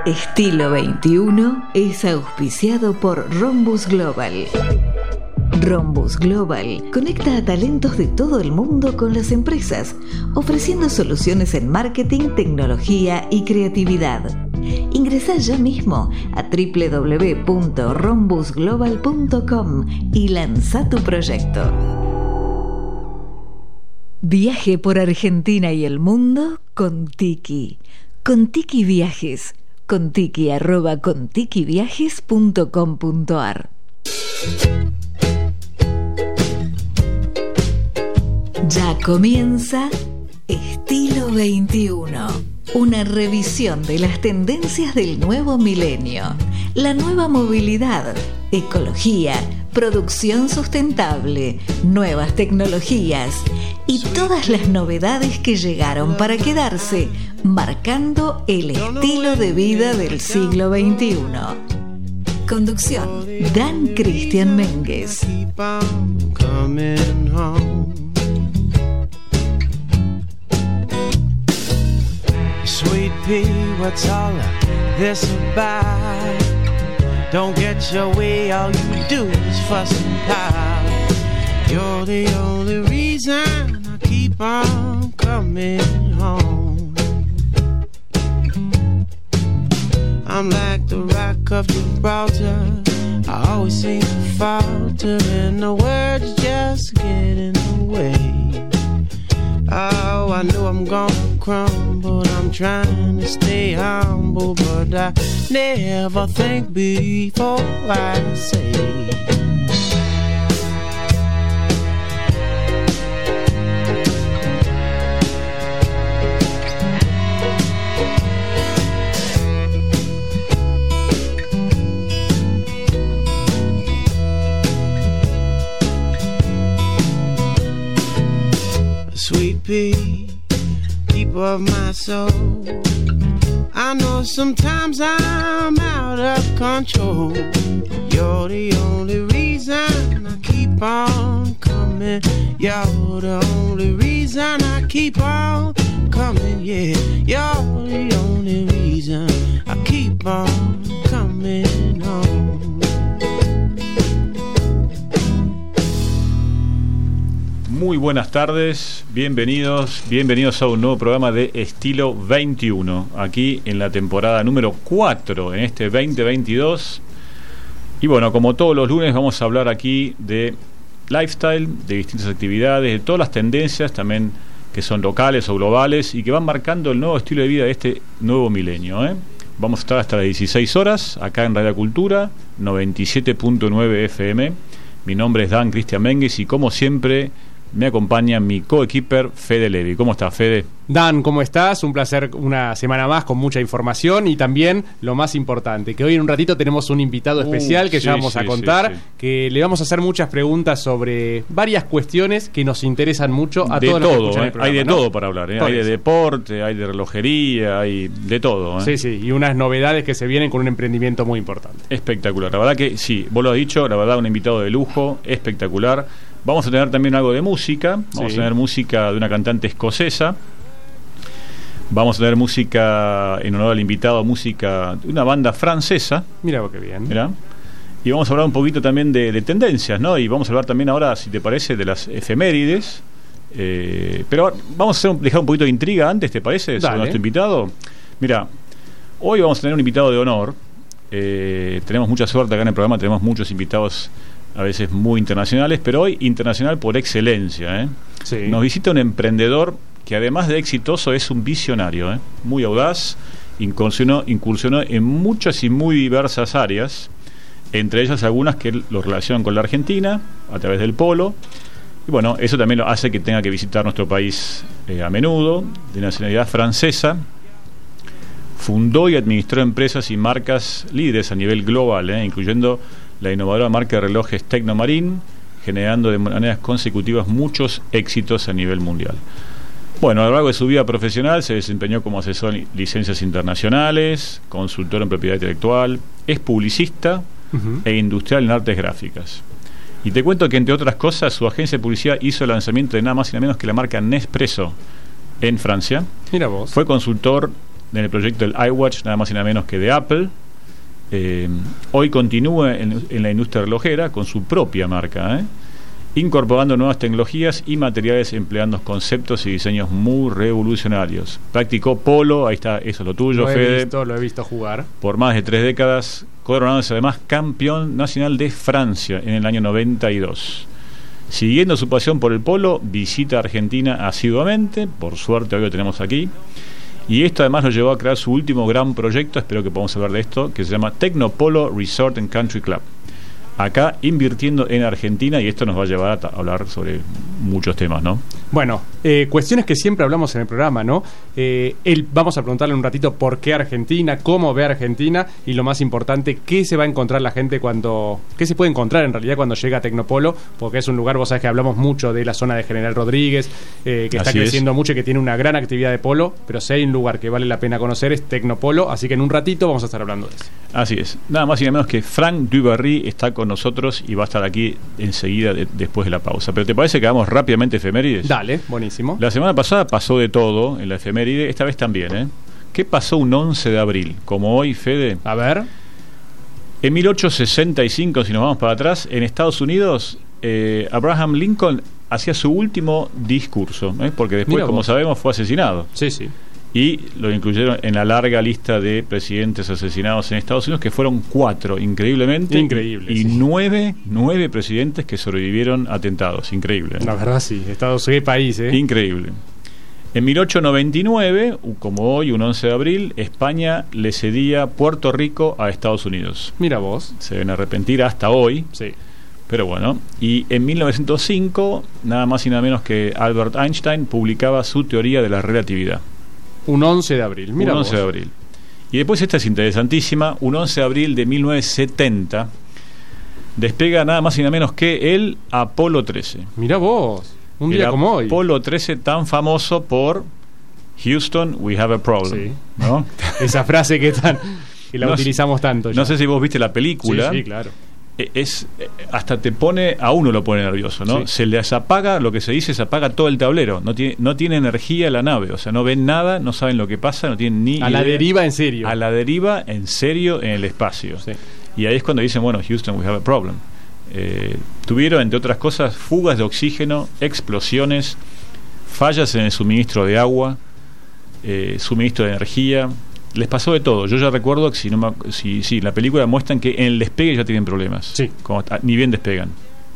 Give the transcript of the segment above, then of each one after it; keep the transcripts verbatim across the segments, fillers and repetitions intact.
Estilo veintiuno es auspiciado por Rhombus Global. Rhombus Global conecta a talentos de todo el mundo con las empresas, ofreciendo soluciones en marketing, tecnología y creatividad. Ingresá ya mismo a doble u doble u doble u punto rhombus global punto com y lanza tu proyecto. Viaje por Argentina y el mundo con Tiki. Con Tiki Viajes. Contiki arroba contikiviajes punto com punto ar. Ya comienza Estilo veintiuno, una revisión de las tendencias del nuevo milenio, la nueva movilidad, ecología, producción sustentable, nuevas tecnologías y todas las novedades que llegaron para quedarse, marcando el estilo de vida del siglo veintiuno. Conducción: Dan Cristian Méndez. Sweet pea, what's all of this about? Don't get your way, all you do is fuss and pout. You're the only reason I keep on coming home. I'm like the rock of Gibraltar, I always seem to falter, and the words just get in the way. Oh, I know I'm gonna crumble, I'm trying to stay humble, but I never think before I say. Sweet pea, keeper of my soul, I know sometimes I'm out of control. You're the only reason I keep on coming. You're the only reason I keep on coming, yeah. You're the only reason I keep on coming home. Muy buenas tardes, bienvenidos, bienvenidos a un nuevo programa de Estilo veintiuno, aquí en la temporada número cuatro, en este veinte veintidós. Y bueno, como todos los lunes vamos a hablar aquí de lifestyle, de distintas actividades, de todas las tendencias también que son locales o globales y que van marcando el nuevo estilo de vida de este nuevo milenio, ¿eh? Vamos a estar hasta las dieciséis horas, acá en Radio Cultura, noventa y siete punto nueve F M. Mi nombre es Dan Cristian Méndez y como siempre me acompaña mi coequiper Fede Levi. ¿Cómo estás, Fede? Dan, ¿cómo estás? Un placer, una semana más con mucha información y también lo más importante, que hoy en un ratito tenemos un invitado especial uh, que sí, ya vamos sí, a contar, sí, sí. que le vamos a hacer muchas preguntas sobre varias cuestiones que nos interesan mucho a de todos todo, los que escuchan eh. el programa, Hay de ¿no? todo para hablar, ¿eh? Hay de deporte, hay de relojería, hay de todo, ¿eh? Sí, sí, y unas novedades que se vienen con un emprendimiento muy importante. Espectacular, la verdad que sí, vos lo has dicho, la verdad un invitado de lujo, espectacular. Vamos a tener también algo de música, vamos sí. a tener música de una cantante escocesa, vamos a tener música en honor al invitado, música de una banda francesa. Mira qué bien. Mirá. Y vamos a hablar un poquito también de, de tendencias, ¿no? Y vamos a hablar también ahora, si te parece, de las efemérides. Eh, pero vamos a hacer un, dejar un poquito de intriga antes, ¿te parece? Sobre nuestro invitado. Mira, hoy vamos a tener un invitado de honor. Eh, tenemos mucha suerte acá en el programa, tenemos muchos invitados a veces muy internacionales, pero hoy internacional por excelencia, ¿eh? Sí. Nos visita un emprendedor que además de exitoso es un visionario, ¿eh? Muy audaz, incursionó, incursionó en muchas y muy diversas áreas, entre ellas algunas que lo relacionan con la Argentina a través del polo, y bueno, eso también lo hace que tenga que visitar nuestro país eh, a menudo. De nacionalidad francesa, fundó y administró empresas y marcas líderes a nivel global, ¿eh? incluyendo la innovadora marca de relojes Tecnomarine, generando de maneras consecutivas muchos éxitos a nivel mundial. Bueno, a lo largo de su vida profesional se desempeñó como asesor en licencias internacionales, consultor en propiedad intelectual, es publicista uh-huh. e industrial en artes gráficas. Y te cuento que, entre otras cosas, su agencia de publicidad hizo el lanzamiento de nada más y nada menos que la marca Nespresso en Francia. Mira vos. Fue consultor en el proyecto del iWatch, nada más y nada menos que de Apple. Eh, hoy continúa en, en la industria relojera con su propia marca, ¿eh? incorporando nuevas tecnologías y materiales, empleando conceptos y diseños muy revolucionarios. Practicó polo, ahí está, eso es lo tuyo, lo he Fede. Visto, lo he visto jugar. Por más de tres décadas, coronándose además campeón nacional de Francia en el año noventa y dos. Siguiendo su pasión por el polo, visita Argentina asiduamente, por suerte hoy lo tenemos aquí. Y esto además lo llevó a crear su último gran proyecto, espero que podamos hablar de esto, que se llama Tecnopolo Resort and Country Club. Acá invirtiendo en Argentina, y esto nos va a llevar a hablar sobre muchos temas, ¿no? Bueno, eh, cuestiones que siempre hablamos en el programa, ¿no? Eh, él, vamos a preguntarle un ratito por qué Argentina, cómo ve Argentina y lo más importante, qué se va a encontrar la gente cuando... qué se puede encontrar en realidad cuando llega a Tecnopolo, porque es un lugar, vos sabés que hablamos mucho de la zona de General Rodríguez, eh, que está así creciendo es. mucho y que tiene una gran actividad de polo, pero si hay un lugar que vale la pena conocer es Tecnopolo, así que en un ratito vamos a estar hablando de eso. Así es, nada más y nada menos que Frank Dubarry está con nosotros y va a estar aquí enseguida de, después de la pausa. Pero ¿te parece que hagamos rápidamente efemérides? Dale, buenísimo. La semana pasada pasó de todo en la efeméride, esta vez también, ¿eh? ¿Qué pasó un once de abril? Como hoy, Fede. A ver. En mil ochocientos sesenta y cinco, si nos vamos para atrás, en Estados Unidos, eh, Abraham Lincoln hacía su último discurso, ¿eh? porque después, Mira como vos. sabemos, fue asesinado. Sí, sí. Y lo incluyeron en la larga lista de presidentes asesinados en Estados Unidos, que fueron cuatro, increíblemente. Increíble, Y sí. nueve, nueve presidentes que sobrevivieron a atentados. Increíble. La verdad sí, Estados Unidos, país, ¿eh? Increíble. En mil ochocientos noventa y nueve, como hoy, un once de abril, España le cedía Puerto Rico a Estados Unidos. Mira vos. Se deben arrepentir hasta hoy. Sí. Pero bueno, y en mil novecientos cinco, nada más y nada menos que Albert Einstein publicaba su teoría de la relatividad. Un once de abril, mira un once vos. de abril. Y después esta es interesantísima, un once de abril de mil novecientos setenta despega nada más y nada menos que el Apolo trece. Mira vos, un el día como hoy. Apolo trece, tan famoso por Houston, we have a problem. Sí. ¿No? Esa frase que tan que la No utilizamos tanto ya. No sé si vos viste la película. Sí, sí, claro. Es, hasta te pone, a uno lo pone nervioso, ¿no? Sí. Se les apaga, lo que se dice, se apaga todo el tablero. No tiene, no tiene energía la nave, o sea, no ven nada, no saben lo que pasa, no tienen ni A la idea. deriva en serio. A la deriva en serio en el espacio. Sí. Y ahí es cuando dicen, bueno, Houston, we have a problem. Eh, tuvieron, entre otras cosas, fugas de oxígeno, explosiones, fallas en el suministro de agua, eh, suministro de energía. Les pasó de todo. Yo ya recuerdo que si no me, si, si la película muestran que en el despegue ya tienen problemas. Sí. Como, ni bien despegan.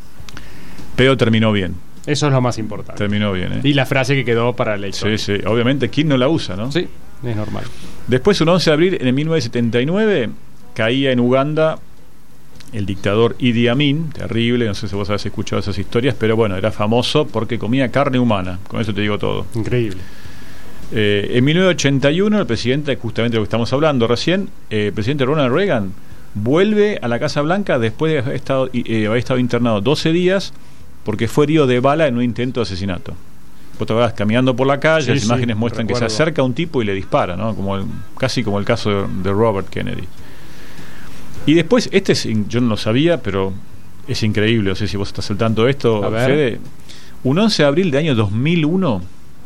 Pero terminó bien. Eso es lo más importante. Terminó bien, ¿eh? Y la frase que quedó para la historia. Sí, sí. Obviamente, ¿quién no la usa, no? Sí, es normal. Después, un once de abril, en mil novecientos setenta y nueve, caía en Uganda el dictador Idi Amin, terrible, no sé si vos habéis escuchado esas historias, pero bueno, era famoso porque comía carne humana. Con eso te digo todo. Increíble. Eh, en mil novecientos ochenta y uno, el presidente, justamente de lo que estamos hablando recién, eh, el presidente Ronald Reagan vuelve a la Casa Blanca después de haber estado, eh, haber estado internado doce días porque fue herido de bala en un intento de asesinato. Vos te vas caminando por la calle, Sí, las sí, imágenes muestran recuerdo. que se acerca un tipo y le dispara, ¿no? Como el, casi como el caso de, de Robert Kennedy. Y después, este es, yo no lo sabía, pero es increíble, no sé si vos estás al tanto de esto, A ver. Fede. Un once de abril del año dos mil uno,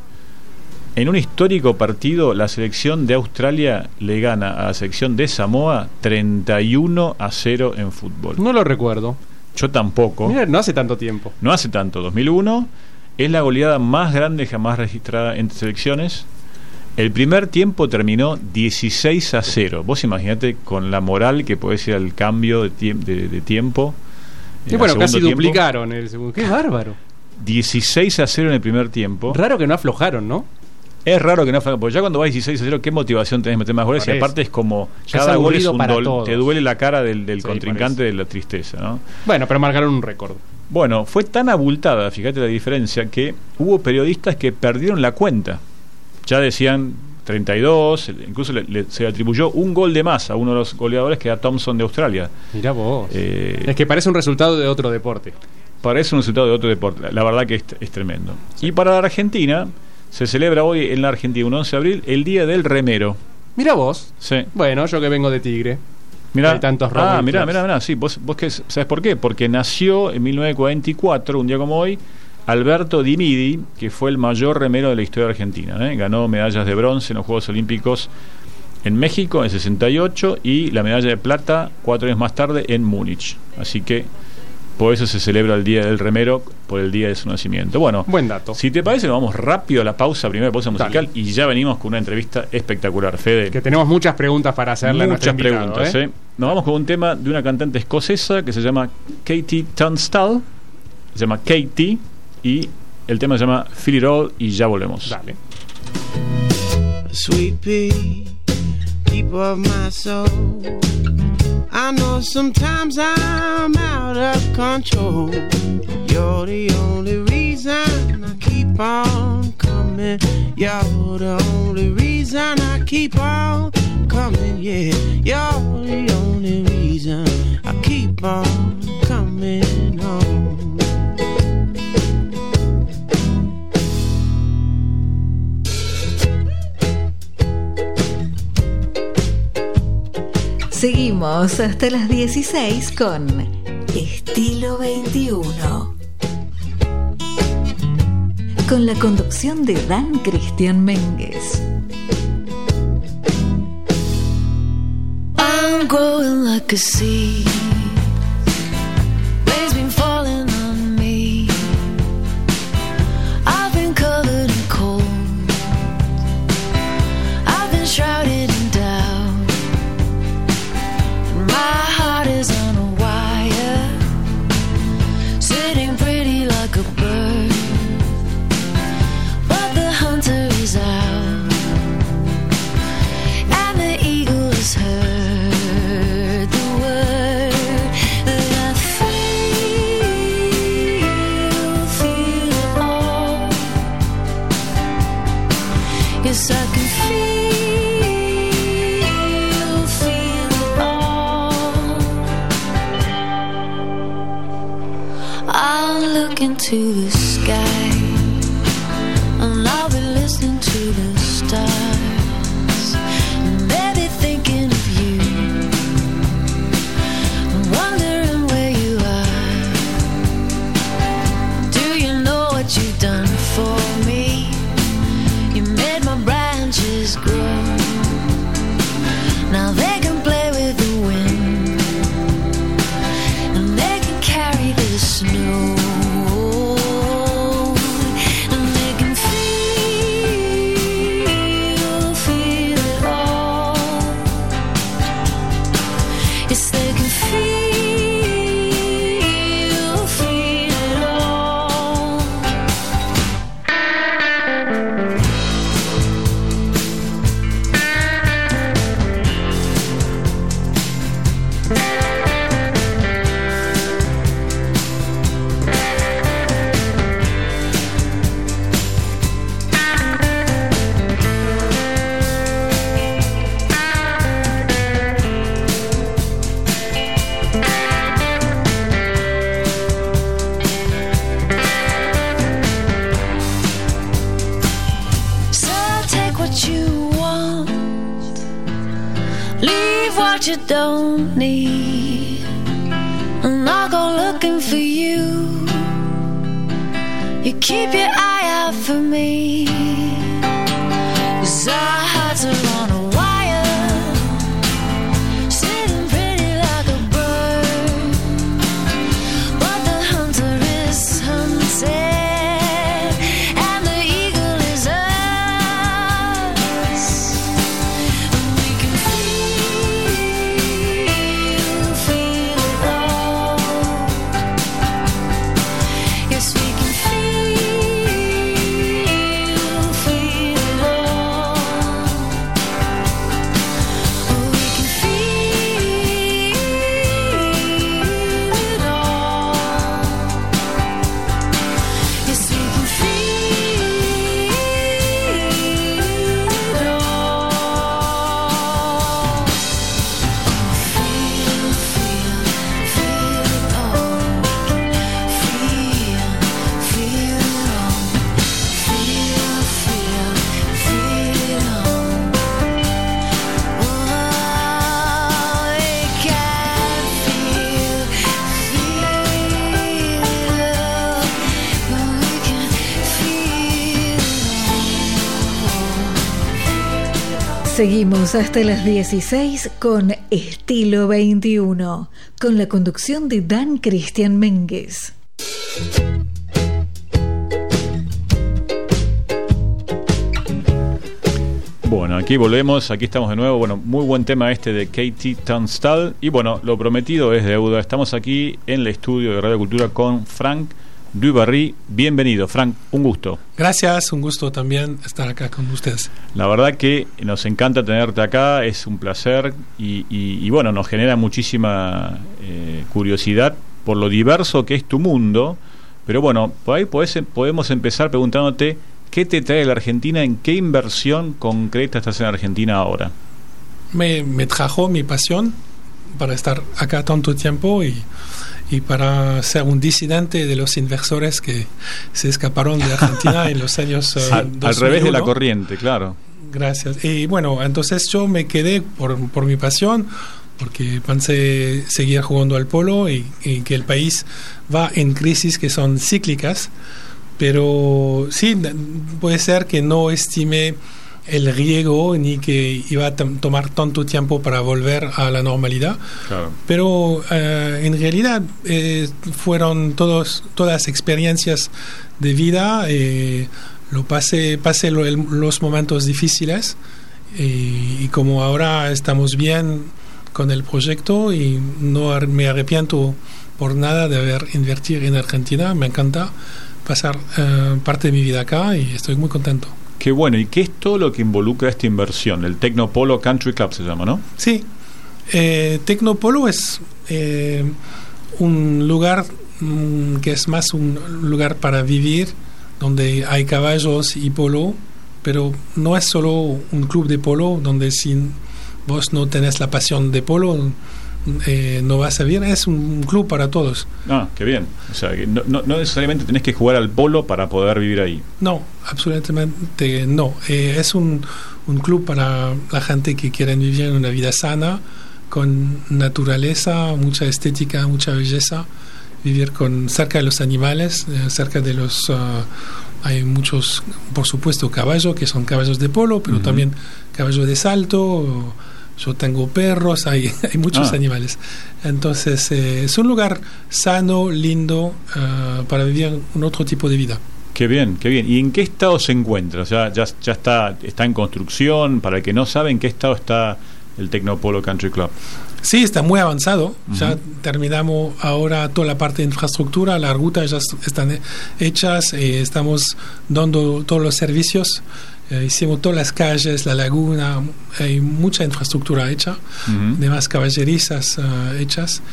en un histórico partido, la selección de Australia le gana a la selección de Samoa treinta y uno a cero en fútbol. No lo recuerdo. Yo tampoco. Mira, no hace tanto tiempo. No hace tanto, dos mil uno es la goleada más grande jamás registrada entre selecciones. El primer tiempo terminó dieciséis a cero. Vos imaginate con la moral que podés ir al cambio de, tie- de, de tiempo. Y eh, bueno, al casi segundo tiempo. duplicaron el segundo. Qué bárbaro. dieciséis a cero en el primer tiempo. Raro que no aflojaron, ¿no? Es raro que no fue, porque ya cuando vas dieciséis a cero, ¿qué motivación tenés de meter más goles? Y Por eso. aparte es como, Ya cada es gol es aburrido un para dol, todos. te duele la cara del, del Sí, contrincante de la tristeza, ¿no? Bueno, pero marcaron un récord. Bueno, fue tan abultada, fíjate la diferencia, que hubo periodistas que perdieron la cuenta. Ya decían treinta y dos, incluso le, le- se le atribuyó un gol de más a uno de los goleadores, que era Thompson de Australia. Mirá vos. Eh, Es que parece un resultado de otro deporte. Parece un resultado de otro deporte. La verdad que es, es tremendo. Y para la Argentina, se celebra hoy en la Argentina, un once de abril, el Día del Remero. Mirá vos. Sí. Bueno, yo que vengo de Tigre. Mirá, Hay tantos ah, Robin mirá, Clubs. mirá, mirá, sí, vos, vos que, ¿sabes por qué? Porque nació en mil novecientos cuarenta y cuatro, un día como hoy, Alberto Di Midi, que fue el mayor remero de la historia argentina, ¿eh? Ganó medallas de bronce en los Juegos Olímpicos en México en el sesenta y ocho y la medalla de plata cuatro años más tarde en Múnich. Así que por eso se celebra el Día del Remero, por el día de su nacimiento. Bueno, buen dato. Si te parece, nos vamos rápido a la pausa, primera pausa musical. Dale. Y ya venimos con una entrevista espectacular, Fede. Que tenemos muchas preguntas para hacerle a nuestro invitado. Muchas preguntas, ¿eh? ¿eh? Nos vamos con un tema de una cantante escocesa que se llama Katie Tunstall. Se llama Katie y el tema se llama Feel It All y ya volvemos. Dale. Sweet pea, keeper of my soul. I know sometimes I'm out of control. You're the only reason I keep on coming. You're the only reason I keep on coming. Yeah, you're the only reason I keep on coming home. Seguimos hasta las dieciséis con Estilo veintiuno. Con la conducción de Dan Cristian Méndez. I'm growing like a seed. Rain's been falling on me. I've been covered in cold. I've been shrouded in doubt. My heart is on a wire, sitting pretty like a bird, but the hunter is out, and the eagle has heard the word that I feel, feel it all. Yes, I can feel. Into the sky, and I'll be listening to the stars, and maybe thinking of you, wondering where you are. Do you know what you've done for me? You made my branches grow. Now they can play with the wind, and they can carry the snow. You don't need, and I'll go looking for you. You keep your eye out for me, 'cause our hearts are on a wire, sitting pretty like a bird, but the hunter is hunted. Feel, feel it all. Seguimos hasta las dieciséis con Estilo veintiuno, con la conducción de Dan Cristian Méndez. Bueno, aquí volvemos, aquí estamos de nuevo. Bueno, muy buen tema este de Katie Tunstall. Y bueno, lo prometido es deuda. Estamos aquí en el estudio de Radio Cultura con Frank Dubarry. Bienvenido, Frank, un gusto. Gracias, un gusto también estar acá con ustedes. La verdad que nos encanta tenerte acá, es un placer y, y, y bueno, nos genera muchísima eh, curiosidad por lo diverso que es tu mundo. Pero bueno, por ahí podés, podemos empezar preguntándote: ¿qué te trae la Argentina? ¿En qué inversión concreta estás en Argentina ahora? Me, me trajo mi pasión para estar acá tanto tiempo y, y para ser un disidente de los inversores que se escaparon de Argentina en los años uh, al, al revés de la corriente, claro. Gracias. Y bueno, entonces yo me quedé por, por mi pasión, porque pensé seguir jugando al polo y, y que el país va en crisis que son cíclicas. Pero sí, puede ser que no estimé el riesgo ni que iba a t- tomar tanto tiempo para volver a la normalidad. Claro. Pero uh, en realidad eh, fueron todos, todas experiencias de vida. Eh, lo pasé, pasé lo, el, los momentos difíciles y, y como ahora estamos bien con el proyecto y no me arrepiento por nada de haber invertido en Argentina. Me encanta pasar uh, parte de mi vida acá y estoy muy contento. Qué bueno. ¿Y qué es todo lo que involucra esta inversión? El Tecnopolo Country Club se llama, ¿no? Sí. Eh, Tecnopolo es eh, un lugar mm, que es más un lugar para vivir, donde hay caballos y polo, pero no es solo un club de polo, donde si vos no tenés la pasión de polo, Eh, no vas a ver, es un club para todos. Ah, qué bien. O sea, que no, no, no necesariamente tenés que jugar al polo para poder vivir ahí. No, absolutamente no. Eh, es un, un club para la gente que quiere vivir una vida sana, con naturaleza, mucha estética, mucha belleza, vivir con cerca de los animales, eh, cerca de los... Uh, hay muchos, por supuesto, caballos, que son caballos de polo, pero uh-huh. también caballos de salto. Yo tengo perros, hay, hay muchos ah. animales. Entonces, eh, es un lugar sano, lindo, uh, para vivir un otro tipo de vida. Qué bien, qué bien. ¿Y en qué estado se encuentra? O sea, ya, ya está, está en construcción. Para el que no sabe, ¿en qué estado está el Tecnopolo Country Club? Sí, está muy avanzado. Uh-huh. Ya terminamos ahora toda la parte de infraestructura. Las rutas ya están hechas. Eh, estamos dando todos los servicios. Eh, hicimos todas las calles, la laguna, hay mucha infraestructura hecha, uh-huh. además caballerizas uh, hechas.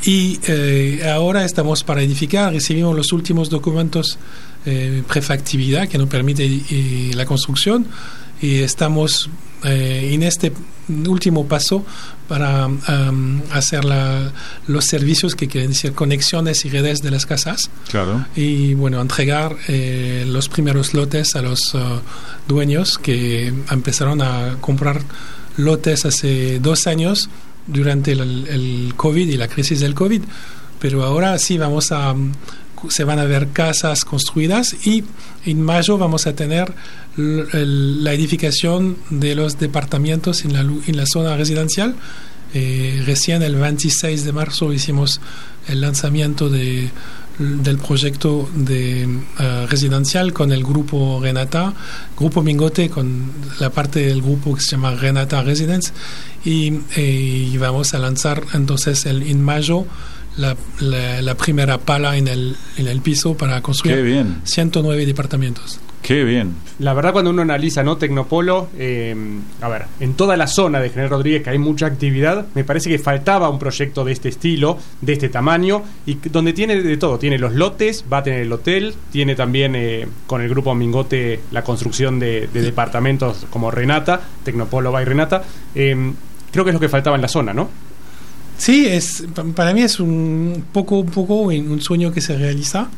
Y eh, ahora estamos para edificar, recibimos los últimos documentos eh, prefactibilidad que nos permite eh, la construcción y estamos eh, en este último paso para um, hacer la, los servicios que quieren decir conexiones y redes de las casas. Claro. Y bueno, entregar eh, los primeros lotes a los uh, dueños que empezaron a comprar lotes hace dos años durante el, el COVID y la crisis del COVID. Pero ahora sí vamos a... se van a ver casas construidas y en mayo vamos a tener l- el, la edificación de los departamentos en la, en la zona residencial. Eh, recién el veintiséis de marzo hicimos el lanzamiento de, del proyecto de uh, residencial con el grupo Renata, grupo Mingote, con la parte del grupo que se llama Renata Residence y, eh, y vamos a lanzar entonces el, en mayo La, la, la primera pala en el, en el piso para construir ciento nueve departamentos. Qué bien. La verdad, cuando uno analiza, ¿no? Tecnopolo, eh, a ver, en toda la zona de General Rodríguez, que hay mucha actividad, me parece que faltaba un proyecto de este estilo, de este tamaño, y donde tiene de todo. Tiene los lotes, va a tener el hotel, tiene también eh, con el grupo Mingote la construcción de, de departamentos como Renata, Tecnopolo by Renata. Eh, creo que es lo que faltaba en la zona, ¿no? Sí, es, para mí es un poco, un poco un sueño que se realiza.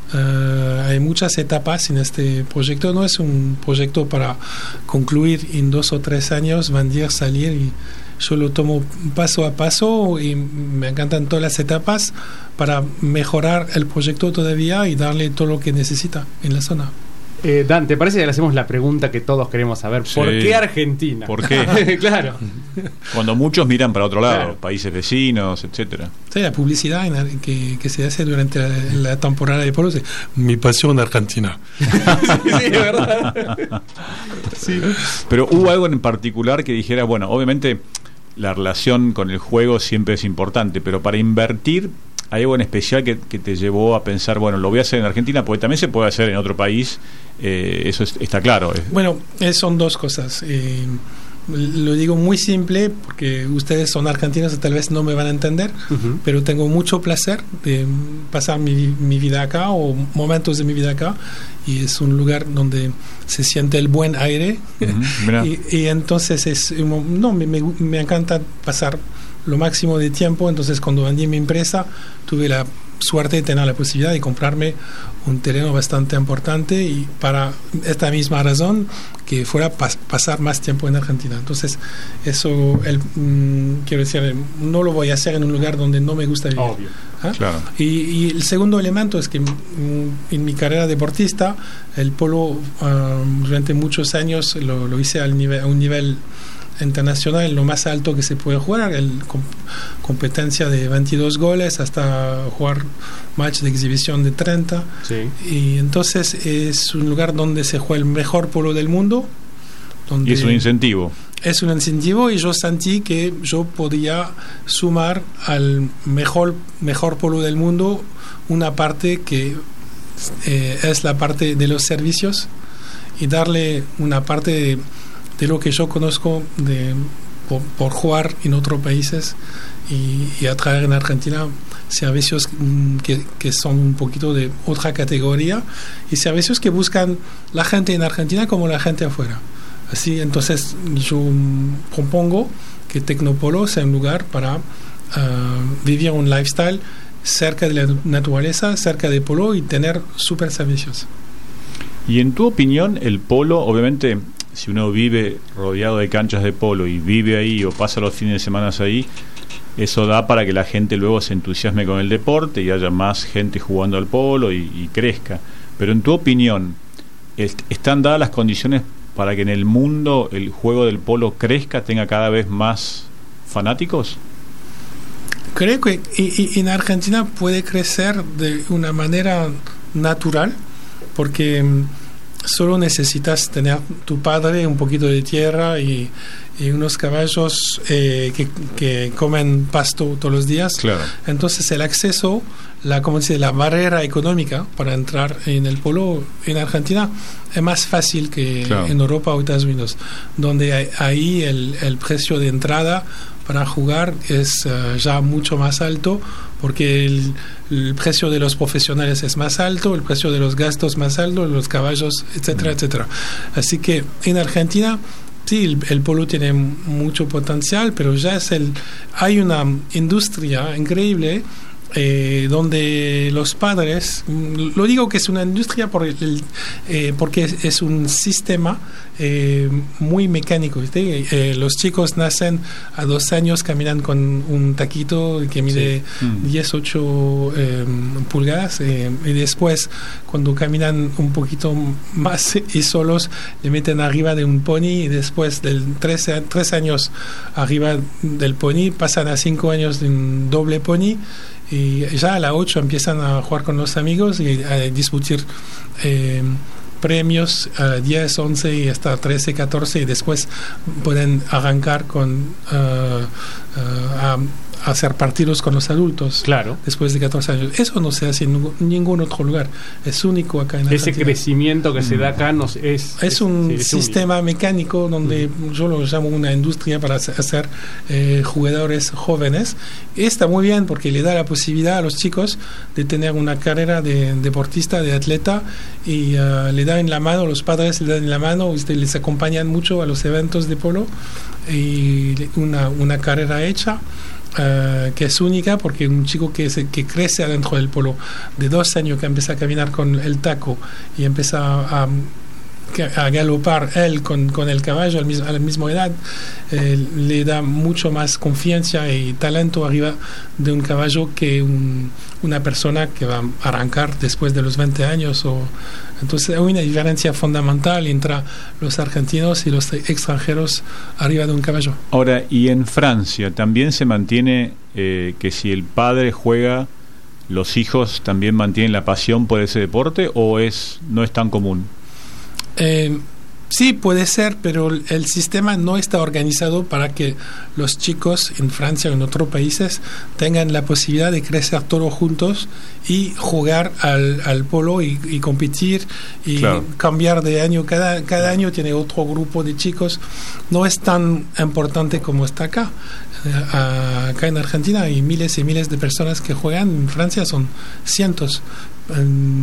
Uh, hay muchas etapas en este proyecto. No es un proyecto para concluir en dos o tres años, vender, salir. Y yo lo tomo paso a paso y me encantan todas las etapas para mejorar el proyecto todavía y darle todo lo que necesita en la zona. Eh, Dan, ¿te parece que le hacemos la pregunta que todos queremos saber? ¿Por Sí. qué Argentina? ¿Por qué? Claro. Cuando muchos miran para otro lado, Claro. países vecinos, etcétera. Sí, la publicidad en- que, que se hace durante la, la temporada de polo es mi pasión argentina. Sí, es verdad. Sí. Pero hubo algo en particular que dijera, bueno, obviamente la relación con el juego siempre es importante, pero para invertir, ¿hay algo en especial que, que te llevó a pensar, bueno, lo voy a hacer en Argentina, porque también se puede hacer en otro país? Eh, eso es- está claro. Es- Bueno, eh, son dos cosas. Eh, lo digo muy simple porque ustedes son argentinos y tal vez no me van a entender, Ujú. pero tengo mucho placer de pasar mi, mi vida acá o momentos de mi vida acá, y es un lugar donde se siente el buen aire. Ujú, mirá. y, y entonces es no me, me, me encanta pasar lo máximo de tiempo. Entonces cuando vendí mi empresa tuve la suerte de tener la posibilidad de comprarme un terreno bastante importante, y para esta misma razón que fuera pas- pasar más tiempo en Argentina. Entonces eso el, mm, quiero decir, no lo voy a hacer en un lugar donde no me gusta vivir. Obvio. ¿Ah? Claro. Y, y el segundo elemento es que mm, en mi carrera deportista el polo ah, durante muchos años lo, lo hice al nivel, a un nivel internacional, lo más alto que se puede jugar, el, com- competencia de veintidós goles hasta jugar match de exhibición de treinta. Sí. Y entonces es un lugar donde se juega el mejor polo del mundo, donde Y es un incentivo. es un incentivo, y yo sentí que yo podía sumar al mejor, mejor polo del mundo una parte que eh, es la parte de los servicios, y darle una parte de, de lo que yo conozco de, por, por jugar en otros países, y, y atraer en Argentina servicios mm, que, que son un poquito de otra categoría, y servicios que buscan la gente en Argentina como la gente afuera. Así, entonces yo mm, propongo que Tecnopolo sea un lugar para uh, vivir un lifestyle cerca de la naturaleza, cerca de polo, y tener super servicios. Y en tu opinión, el polo, obviamente, si uno vive rodeado de canchas de polo y vive ahí o pasa los fines de semana ahí, eso da para que la gente luego se entusiasme con el deporte y haya más gente jugando al polo y, y crezca. Pero en tu opinión, est- ¿están dadas las condiciones para que en el mundo el juego del polo crezca, tenga cada vez más fanáticos? Creo que y, y en Argentina puede crecer de una manera natural, porque mm, solo necesitas tener tu padre, un poquito de tierra y, y unos caballos eh, que, que comen pasto todos los días. Claro. Entonces el acceso, la, como se dice, la barrera económica para entrar en el polo en Argentina es más fácil que Claro. en Europa o Estados Unidos, donde hay- ahí el, el precio de entrada para jugar es uh, ya mucho más alto, porque el, el precio de los profesionales es más alto, el precio de los gastos más alto, los caballos, etcétera, etcétera. Así que en Argentina sí, el, el polo tiene mucho potencial, pero ya es el hay una industria increíble eh, donde los padres, mm, lo digo que es una industria por el, eh, porque es, es un sistema eh, muy mecánico, ¿viste? Eh, los chicos nacen a dos años, caminan con un taquito que mide Sí. Mm. diez, ocho eh, pulgadas, eh, y después cuando caminan un poquito más y solos le meten arriba de un pony, y después del tres, tres años arriba del pony pasan a cinco años de un doble pony, y ya a la ocho empiezan a jugar con los amigos y a discutir eh, premios a diez, once y hasta trece, catorce, y después pueden arrancar con uh, uh, a, a hacer partidos con los adultos. Claro. Después de catorce años. Eso no se hace en ningún, ningún otro lugar. Es único acá en Ese Argentina. crecimiento que se da acá nos es... Es un sí, es sistema mecánico donde yo lo llamo una industria para hacer eh, jugadores jóvenes. Y está muy bien porque le da la posibilidad a los chicos de tener una carrera de deportista, de atleta, y uh, le dan en la mano, los padres le dan en la mano, este, les acompañan mucho a los eventos de polo, y una, una carrera hecha. Uh, que es única, porque un chico que, se, que crece adentro del polo de dos años, que empieza a caminar con el taco y empieza a, a galopar él con, con el caballo al mismo, a la misma edad, eh, le da mucho más confianza y talento arriba de un caballo que un, una persona que va a arrancar después de los veinte años. O, entonces hay una diferencia fundamental entre los argentinos y los extranjeros arriba de un caballo. Ahora, y en Francia también se mantiene eh, que si el padre juega, los hijos también mantienen la pasión por ese deporte, o es no es tan común. Eh, sí, puede ser, pero el sistema no está organizado para que los chicos en Francia o en otros países tengan la posibilidad de crecer todos juntos y jugar al, al polo y, y competir y claro. cambiar de año. Cada, cada claro. año tiene otro grupo de chicos. No es tan importante como está acá. Acá en Argentina hay miles y miles de personas que juegan. En Francia son cientos. En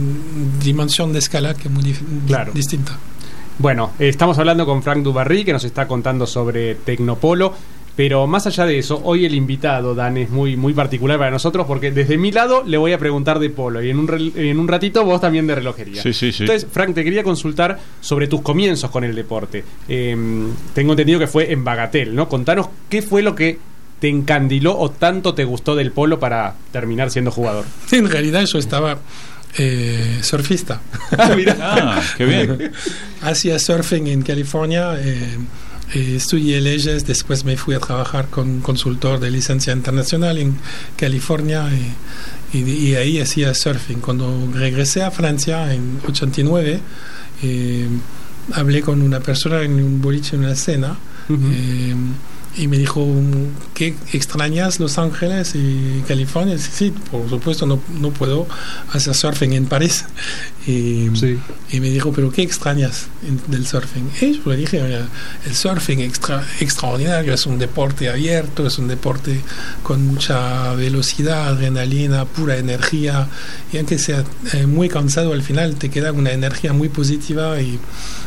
dimensión de escala que es muy dif- claro. distinta. Bueno, eh, estamos hablando con Frank Dubarry, que nos está contando sobre Tecnopolo, pero más allá de eso, hoy el invitado, Dan, es muy, muy particular para nosotros, porque desde mi lado le voy a preguntar de polo, y en un, re- en un ratito vos también de relojería. Sí, sí, sí. Entonces, Frank, te quería consultar sobre tus comienzos con el deporte. Eh, tengo entendido que fue en Bagatelle, ¿no? Contanos qué fue lo que te encandiló o tanto te gustó del polo para terminar siendo jugador. En realidad yo estaba eh, surfista. Ah, mira. Ah, qué bien. Hacía surfing en California, eh, eh, estudié leyes, después me fui a trabajar con consultor de licencia internacional en California y, y, y ahí hacía surfing. Cuando regresé a Francia en ochenta y nueve, eh, hablé con una persona en un boliche, en una cena, uh-huh. eh, y me dijo, ¿qué extrañas Los Ángeles y California? Y sí, por supuesto, no, no puedo hacer surfing en París. Y, sí. y me dijo, ¿pero qué extrañas en, del surfing? Y yo le dije, el surfing extra, extraordinario, es un deporte abierto, es un deporte con mucha velocidad, adrenalina, pura energía, y aunque sea eh, muy cansado, al final te queda una energía muy positiva y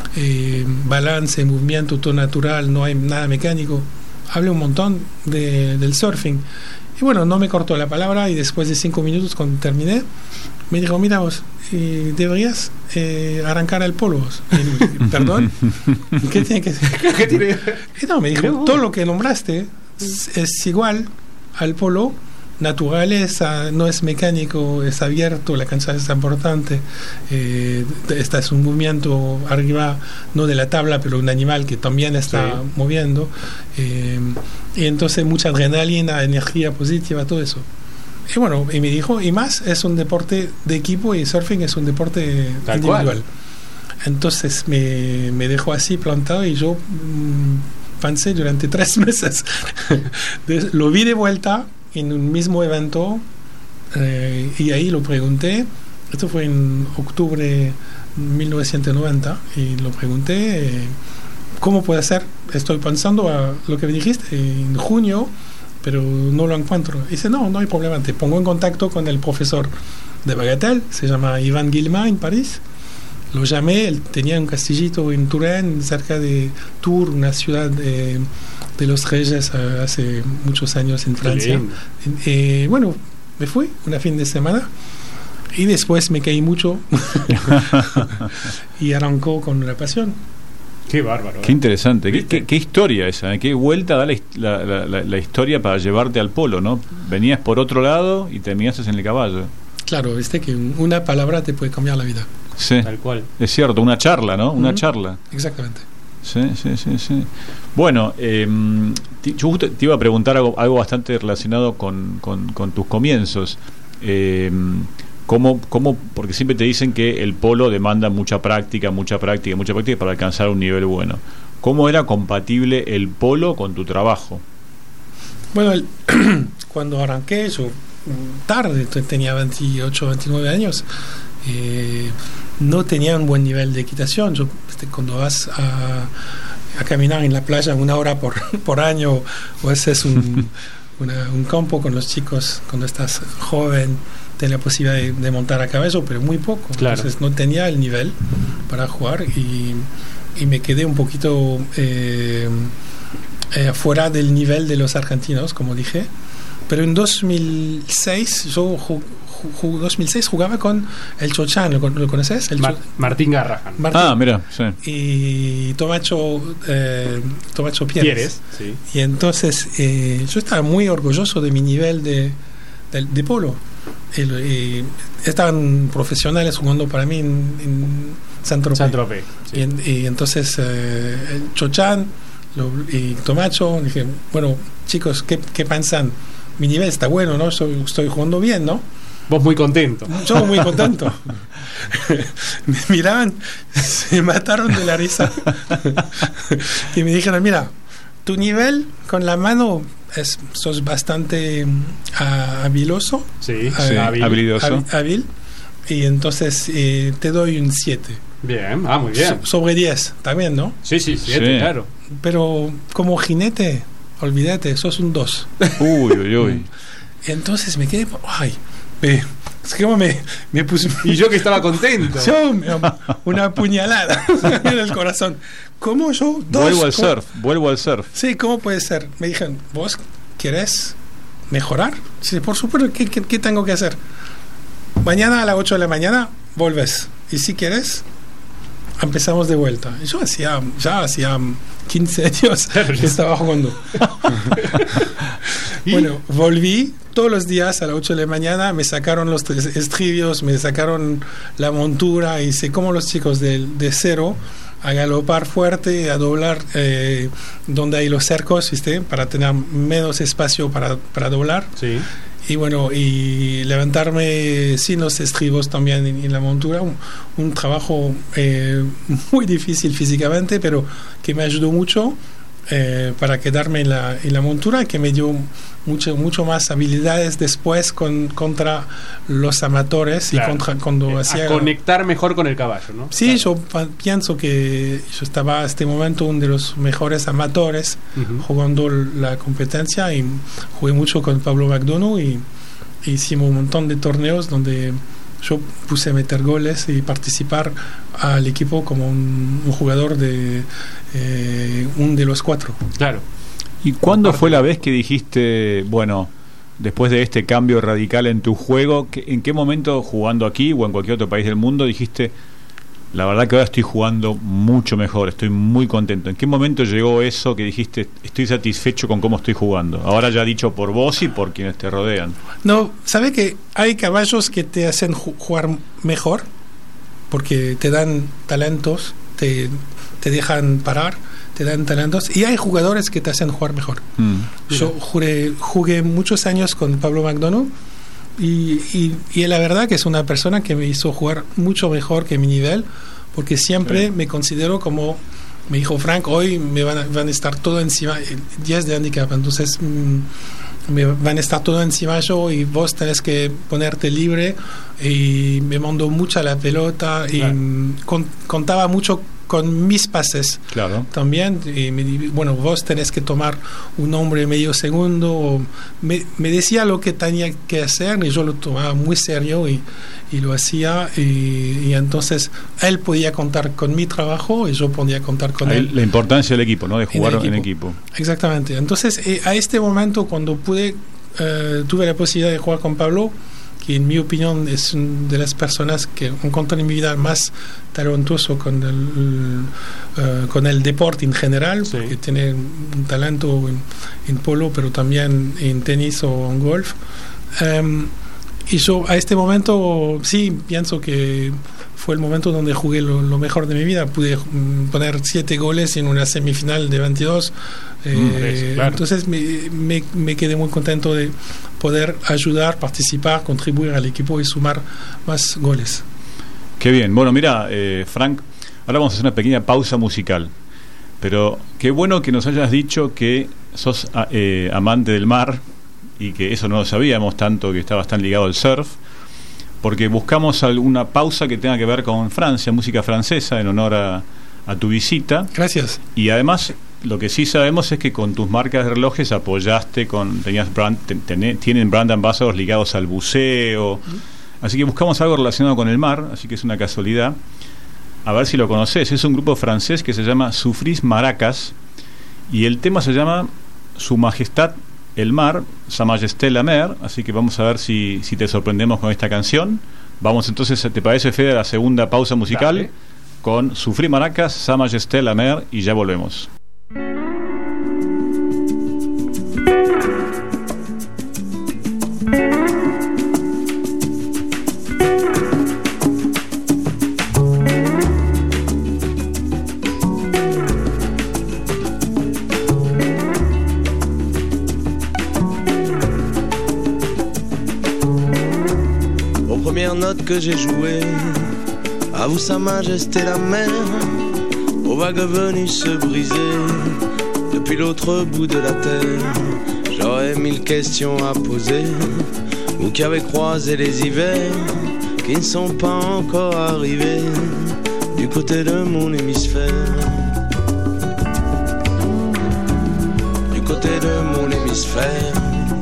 eh, balance, movimiento, todo natural, no hay nada mecánico. Hablé un montón de, del surfing. Y bueno, no me cortó la palabra y después de cinco minutos, cuando terminé, me dijo, mira vos, eh, deberías eh, arrancar al polo. Y, perdón, ¿qué tiene que ser? ¿Qué tiene? Y no, me dijo, todo lo que nombraste es, es igual al polo. Naturaleza, no es mecánico, es abierto, la cancha es importante, eh, este es un movimiento arriba, no de la tabla, pero un animal que también está sí. moviendo, eh, y entonces mucha adrenalina, energía positiva, todo eso. Y bueno, y me dijo, y más, es un deporte de equipo y surfing es un deporte Tal individual. Cual. Entonces me, me dejó así plantado y yo mmm, pensé durante tres meses, lo vi de vuelta en un mismo evento, eh, y ahí lo pregunté. Esto fue en octubre de mil novecientos noventa y lo pregunté, eh, ¿cómo puede ser? Estoy pensando a lo que me dijiste en junio, pero no lo encuentro. Y dice, no, no hay problema, te pongo en contacto con el profesor de Bagatelle, se llama Iván Guilma, en París. Lo llamé, él tenía un castillito en Touraine, cerca de Tours, una ciudad de, de los Reyes, hace muchos años en Francia. Eh, bueno, me fui una fin de semana y después me caí mucho y arrancó con la pasión. Qué bárbaro. ¿eh? Qué interesante. ¿Qué, qué, qué historia esa? ¿eh? Qué vuelta da la, la, la, la historia para llevarte al polo, ¿no? Venías por otro lado y terminaste en el caballo. Claro, viste que una palabra te puede cambiar la vida. Sí, tal cual. Es cierto, una charla, ¿no? Una uh-huh. charla. Exactamente. Sí, sí, sí, sí. Bueno, eh, yo te, te iba a preguntar algo, algo bastante relacionado con, con, con tus comienzos. Eh, ¿cómo, cómo, porque siempre te dicen que el polo demanda mucha práctica, mucha práctica, mucha práctica para alcanzar un nivel bueno. ¿Cómo era compatible el polo con tu trabajo? Bueno, el, cuando arranqué, yo tarde, tenía veintiocho, veintinueve años, eh, no tenía un buen nivel de equitación. Yo, este, cuando vas a, a caminar en la playa una hora por, por año, o haces un, una, un campo con los chicos cuando estás joven, tienes la posibilidad de, de montar a caballo, pero muy poco. Claro. Entonces no tenía el nivel para jugar y, y me quedé un poquito eh, eh, fuera del nivel de los argentinos, como dije. Pero en dos mil seis, yo ju, ju, dos mil seis jugaba con el Chochan, ¿lo, lo conoces? El Mar, Martín Garrahan. Martín. Ah, mira, sí. Y Tomacho, eh, Tomacho Pieres. Sí. Y entonces eh, yo estaba muy orgulloso de mi nivel de, de, de polo. Y, y estaban profesionales jugando para mí en, en Saint-Tropez. Sí. Y, en, y entonces eh, el Chochan lo, y Tomacho, dije, bueno, chicos, ¿qué, qué piensan? Mi nivel está bueno, ¿no? Soy, estoy jugando bien, ¿no? Vos muy contento. Yo muy contento. Me miraban, se mataron de la risa. Y me dijeron, mira, tu nivel con la mano es, sos bastante uh, habiloso. Sí, uh, sí hábil, habilidoso. Hábil. Y entonces eh, te doy un siete. Bien, ah, muy bien. So, sobre diez, también, ¿no? Sí, sí, siete, sí. Claro. Pero como jinete, olvídate, sos un dos. Uy, uy, uy. Entonces me quedé, ay, me, es que me, me puse... Y yo que estaba contento. Yo, una puñalada en el corazón. ¿Cómo yo? Dos, vuelvo al ¿cómo? surf, vuelvo al surf. Sí, ¿cómo puede ser? Me dijeron, ¿vos querés mejorar? Sí, por supuesto, ¿qué, qué, qué tengo que hacer? Mañana a las ocho de la mañana volves. Y si quieres, empezamos de vuelta. Yo hacía, ya hacía quince años que estaba jugando. Bueno, volví todos los días a las ocho de la mañana, me sacaron los tres estribios, me sacaron la montura, hice como los chicos de, de cero, a galopar fuerte, a doblar eh, donde hay los cercos, ¿viste? Para tener menos espacio para, para doblar. Sí. Y bueno, y levantarme sin los estribos también en, en la montura, un, un trabajo eh, muy difícil físicamente, pero que me ayudó mucho eh, para quedarme en la, en la montura, que me dio mucho, mucho más habilidades después con, contra los amateurs. Claro. Y contra cuando eh, hacía... A conectar mejor con el caballo, ¿no? Sí, claro. Yo pienso que yo estaba a este momento uno de los mejores amateurs uh-huh. jugando la competencia, y jugué mucho con Pablo McDonough y, y hicimos un montón de torneos donde yo puse a meter goles y participar al equipo como un, un jugador de eh, un de los cuatro. Claro. ¿Y cuándo fue la vez que dijiste, bueno, después de este cambio radical en tu juego, en qué momento, jugando aquí o en cualquier otro país del mundo, dijiste, la verdad que ahora estoy jugando mucho mejor, estoy muy contento? ¿En qué momento llegó eso que dijiste, estoy satisfecho con cómo estoy jugando? Ahora ya dicho por vos y por quienes te rodean. No, ¿sabe que hay caballos que te hacen ju- jugar mejor? Porque te dan talentos, te, te dejan parar, te dan talentos, y hay jugadores que te hacen jugar mejor. Mm. Yo jugué, jugué muchos años con Pablo McDonough, y, y, y la verdad que es una persona que me hizo jugar mucho mejor que mi nivel, porque siempre sí. me considero como, me dijo Frank, hoy me van a, van a estar todo encima, diez de handicap, entonces mmm, me van a estar todo encima yo, y vos tenés que ponerte libre, y me mandó mucha la pelota, y claro. con, contaba mucho con mis pases, claro. también, y me, bueno, vos tenés que tomar un hombre medio segundo, o me, me decía lo que tenía que hacer, y yo lo tomaba muy serio, y, y lo hacía, y, y entonces él podía contar con mi trabajo, y yo podía contar con Ahí él. La importancia del equipo, ¿no? De jugar en equipo. En equipo. Exactamente. Entonces, eh, a este momento, cuando pude, eh, tuve la posibilidad de jugar con Pablo, que en mi opinión es una de las personas que encontré en mi vida más talentoso con el, uh, con el deporte en general, sí. porque tiene un talento en, en polo, pero también en tenis o en golf. Um, y yo a este momento sí pienso que fue el momento donde jugué lo, lo mejor de mi vida. Pude um, poner siete goles en una semifinal de veintidós. Eh, mm, es, claro. Entonces me, me, me quedé muy contento de poder ayudar, participar, contribuir al equipo y sumar más goles. Qué bien. Bueno, mira, eh, Frank, ahora vamos a hacer una pequeña pausa musical, pero qué bueno que nos hayas dicho que sos eh, amante del mar, y que eso no lo sabíamos tanto, que estabas tan ligado al surf, porque buscamos alguna pausa que tenga que ver con Francia, música francesa, en honor a, a tu visita. Gracias. Y además, lo que sí sabemos es que con tus marcas de relojes apoyaste, con tenías brand, ten, tienen brand ambassadors ligados al buceo, mm. así que buscamos algo relacionado con el mar, así que es una casualidad. A ver si lo conoces. Es un grupo francés que se llama Sufris Maracas, y el tema se llama Su Majestad el Mar, Sa Majesté la Mer, así que vamos a ver si, si te sorprendemos con esta canción. Vamos entonces, ¿te parece, Fede, a la segunda pausa musical? Dale. Con Sufrí Maracas, Sa Majesté la Mer, y ya volvemos. Note que j'ai joué, à vous Sa Majesté la Mer, aux vagues venues se briser depuis l'autre bout de la terre. J'aurais mille questions à poser, vous qui avez croisé les hivers qui ne sont pas encore arrivés du côté de mon hémisphère. Du côté de mon hémisphère.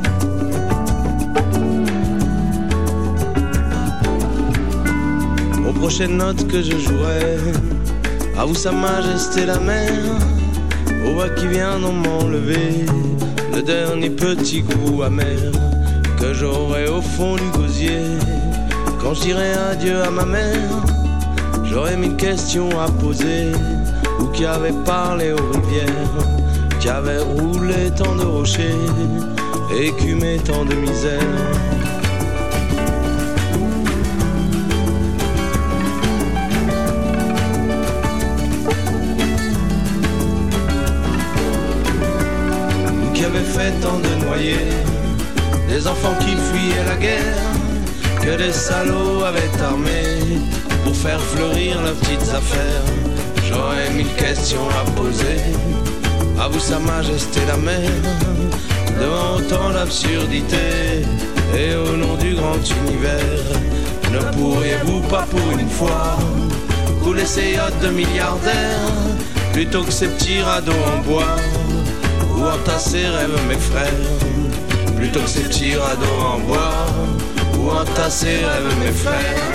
Prochaine note que je jouerai, à vous Sa Majesté la Mer, aux vagues qui viendront m'enlever le dernier petit goût amer que j'aurai au fond du gosier. Quand je dirai adieu à ma mère, j'aurai mille questions à poser. Vous qui avez parlé aux rivières, qui avez roulé tant de rochers, écumé tant de misère. Fait tant de noyés, des enfants qui fuyaient la guerre, que des salauds avaient armé pour faire fleurir leurs petites affaires. J'aurais mille questions à poser, à vous Sa Majesté la Mer, devant autant d'absurdité et au nom du grand univers. Ne pourriez-vous pas pour une fois couler ces yachts de milliardaires plutôt que ces petits radeaux en bois? Ou entasser rêvent mes frères, plutôt que ces petits radeaux en bois. Ou entasser rêvent mes frères.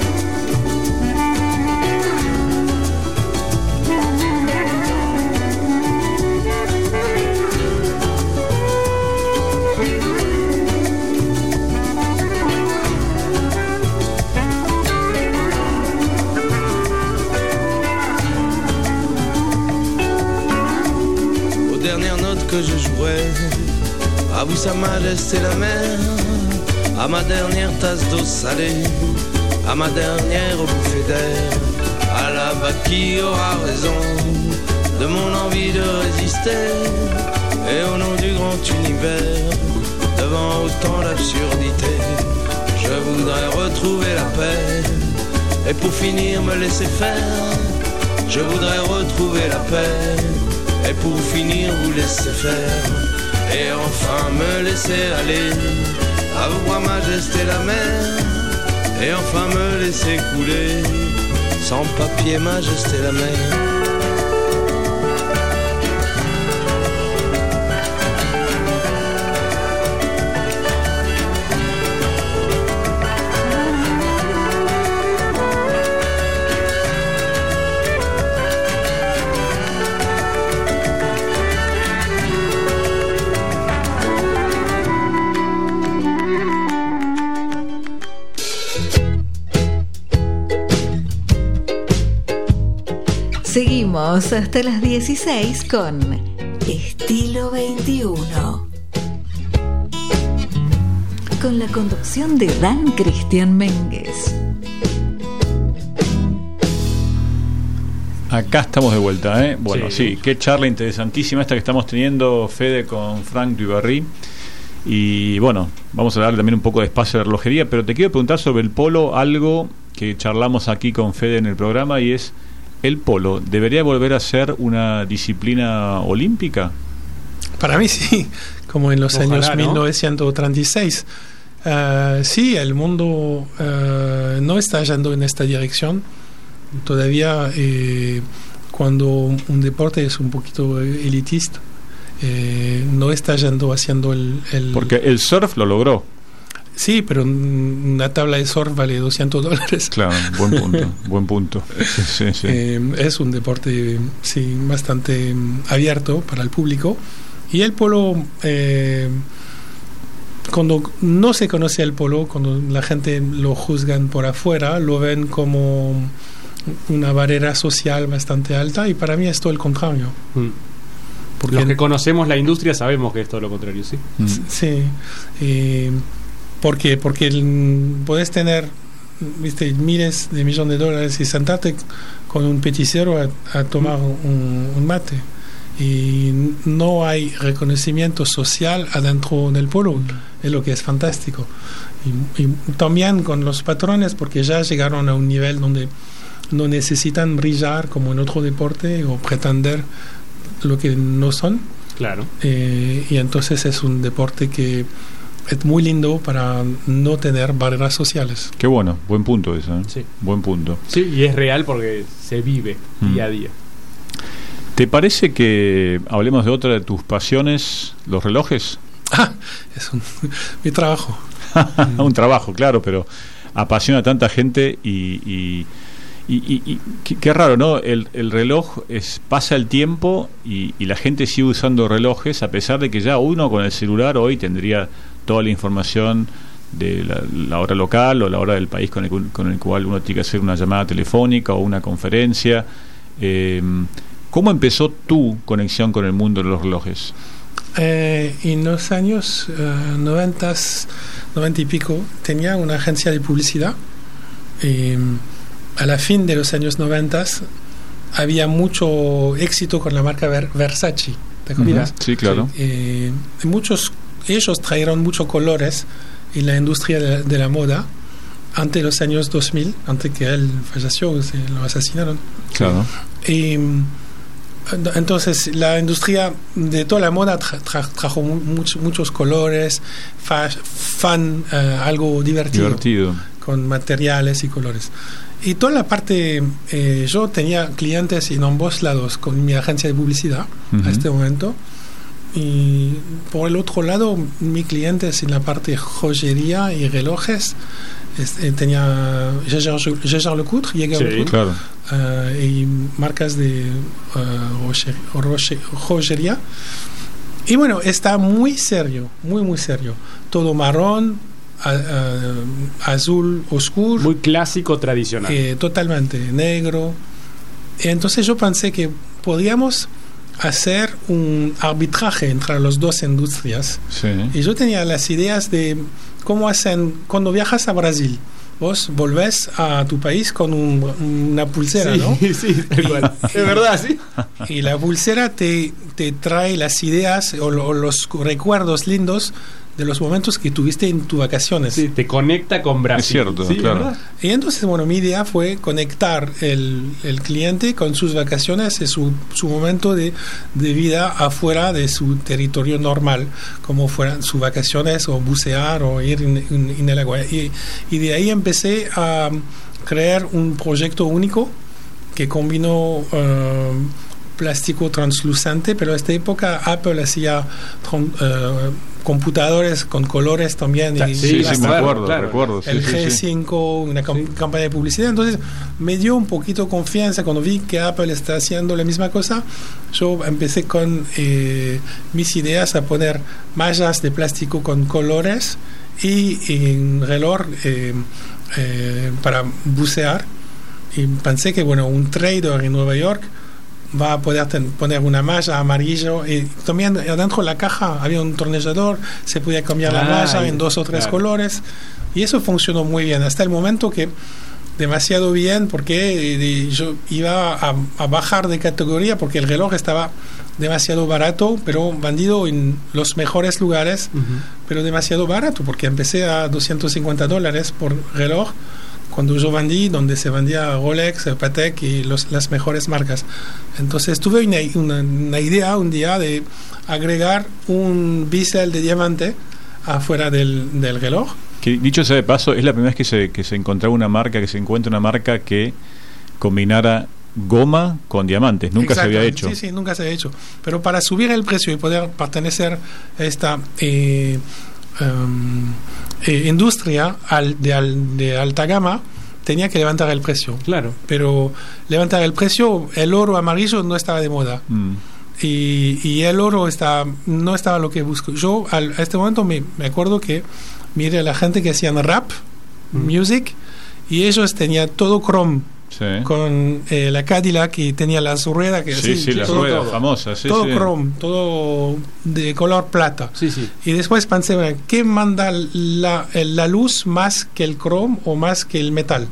Que je jouerai, à vous Sa Majesté la Mer, à ma dernière tasse d'eau salée, à ma dernière bouffée d'air, à la vague qui aura raison de mon envie de résister, et au nom du grand univers, devant autant d'absurdité, je voudrais retrouver la paix, et pour finir me laisser faire, je voudrais retrouver la paix. Et pour finir vous laisser faire, et enfin me laisser aller, à vous Sa Majesté la Mer, et enfin me laisser couler, sans papier Majesté la Mer. Seguimos hasta las dieciséis con Estilo veintiuno, con la conducción de Dan Cristian Méndez. Acá estamos de vuelta, ¿eh? Bueno, sí. sí, qué charla interesantísima esta que estamos teniendo, Fede, con Frank Dubarry. Y bueno, vamos a darle también un poco de espacio a la relojería, pero te quiero preguntar sobre el polo, algo que charlamos aquí con Fede en el programa, y es: ¿el polo debería volver a ser una disciplina olímpica? Para mí sí, como en los Ojalá, años ¿no? mil novecientos treinta y seis. Uh, sí, el mundo uh, no está yendo en esta dirección. Todavía eh, cuando un deporte es un poquito elitista, eh, no está yendo haciendo el, el... Porque el surf lo logró. Sí, pero una tabla de surf vale doscientos dólares. Claro, buen punto, buen punto. Sí, sí, sí. Eh, es un deporte, sí, bastante abierto para el público. Y el polo, eh, cuando no se conoce el polo, cuando la gente lo juzgan por afuera, lo ven como una barrera social bastante alta, y para mí es todo el contrario. Mm. Porque los que conocemos la industria sabemos que es todo lo contrario, ¿sí? Mm. Sí. Eh, ¿Por qué? Porque el, podés tener, viste, miles de millones de dólares y sentarte con un peticero a, a tomar un, un mate. Y no hay reconocimiento social adentro del polo. Es lo que es fantástico. Y, y también con los patrones, porque ya llegaron a un nivel donde no necesitan brillar como en otro deporte o pretender lo que no son. Claro. Eh, y entonces es un deporte que es muy lindo para no tener barreras sociales. Qué bueno, buen punto eso, ¿eh? Sí. Buen punto. Sí, y es real porque se vive mm. día a día. ¿Te parece que hablemos de otra de tus pasiones, los relojes? Ah, es un, mi trabajo. Un trabajo, claro, pero apasiona a tanta gente y... y Y, y, y qué, qué raro, ¿no? El, el reloj es pasa el tiempo y, y la gente sigue usando relojes, a pesar de que ya uno con el celular hoy tendría toda la información de la, la hora local o la hora del país con el, con el cual uno tiene que hacer una llamada telefónica o una conferencia. Eh, ¿Cómo empezó tu conexión con el mundo de los relojes? Eh, en los años uh, noventas, noventa y pico, tenía una agencia de publicidad. Eh, A la fin de los años noventas había mucho éxito con la marca Ver- Versace. ¿Te acuerdas? Sí, claro. Eh, muchos, ellos trajeron muchos colores en la industria de, de la moda ante los años dos mil, antes que él falleció, se lo asesinaron. Claro. Y, entonces la industria de toda la moda tra- tra- trajo much, muchos colores, fa- fan, uh, algo divertido, divertido, con materiales y colores. Y toda la parte, eh, yo tenía clientes en ambos lados con mi agencia de publicidad uh-huh. a este momento. Y por el otro lado, mi clientes en la parte joyería y relojes, este, tenía Jaeger-LeCoultre, sí, claro. uh, y marcas de uh, joyería. Y bueno, está muy serio, muy, muy serio. Todo marrón, a, a, azul oscuro. Muy clásico, tradicional. Eh, totalmente, negro. Entonces yo pensé que podíamos hacer un arbitraje entre las dos industrias. Sí. Y yo tenía las ideas de cómo hacen cuando viajas a Brasil. Vos volvés a tu país con un, una pulsera, sí, ¿no? Sí, igual. Es verdad, sí. Y la pulsera te, te trae las ideas o, lo, o los recuerdos lindos de los momentos que tuviste en tus vacaciones. Sí, te conecta con Brasil. Es cierto, sí, claro. ¿verdad? Y entonces, bueno, mi idea fue conectar el, el cliente con sus vacaciones y su, su momento de, de vida afuera de su territorio normal, como fueran sus vacaciones o bucear o ir en, en, en el agua. Y, y de ahí empecé a crear un proyecto único que combinó uh, plástico translucente, pero en esta época Apple hacía uh, computadores con colores también. Sí, y, sí, y sí me acuerdo, claro. recuerdo. El sí, G cinco, sí, sí. una cam- sí. campaña de publicidad. Entonces me dio un poquito confianza cuando vi que Apple está haciendo la misma cosa. Yo empecé con eh, mis ideas a poner mallas de plástico con colores y, y un reloj eh, eh, para bucear. Y pensé que, bueno, un trader en Nueva York va a poder ten, poner una malla amarillo, y también adentro de la caja había un tornillador, se podía cambiar ah, la malla en dos o tres claro. colores, y eso funcionó muy bien hasta el momento que demasiado bien, porque de, yo iba a, a bajar de categoría porque el reloj estaba demasiado barato, pero vendido en los mejores lugares, uh-huh. pero demasiado barato, porque empecé a doscientos cincuenta dólares por reloj cuando yo vendí, donde se vendía Rolex, Patek y los, las mejores marcas. Entonces tuve una, una, una idea un día de agregar un bisel de diamante afuera del, del reloj. Que, dicho sea de paso, es la primera vez que se, que se encontraba una marca, que se encuentra una marca que combinara goma con diamantes. Nunca se había hecho. Sí, sí, nunca se había hecho. Pero para subir el precio y poder pertenecer a esta... Eh, um, eh, industria al, de, al, de alta gama tenía que levantar el precio. Claro. Pero levantar el precio, el oro amarillo no estaba de moda. Mm. Y, y el oro está, no estaba lo que busco. Yo al, a este momento me, me acuerdo que miré a la gente que hacían rap, mm. music, y ellos tenían todo chrome. Sí. Con eh, la Cadillac y tenía las ruedas que sí, así, sí, las ruedas famosas, sí, todo sí. chrome, todo de color plata. Sí, sí. Y después pensé, bueno, ¿qué manda la, la luz más que el chrome o más que el metal?